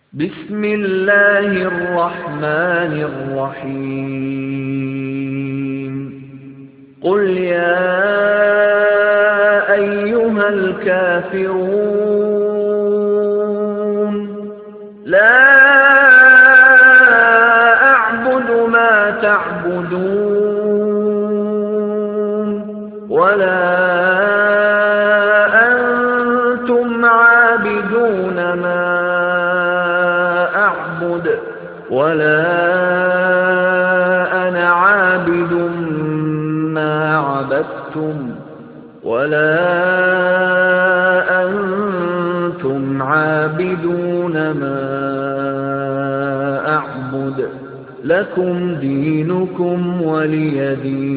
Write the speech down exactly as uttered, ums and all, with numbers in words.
بسم الله الرحمن الرحيم قل يا أيها الكافرون لا أعبد ما تعبدون ولا أنتم عابدون ما أعبد ولا أنا عابد ما عبدتم ولا أنتم عابدون ما أعبد لكم دينكم ولي دين.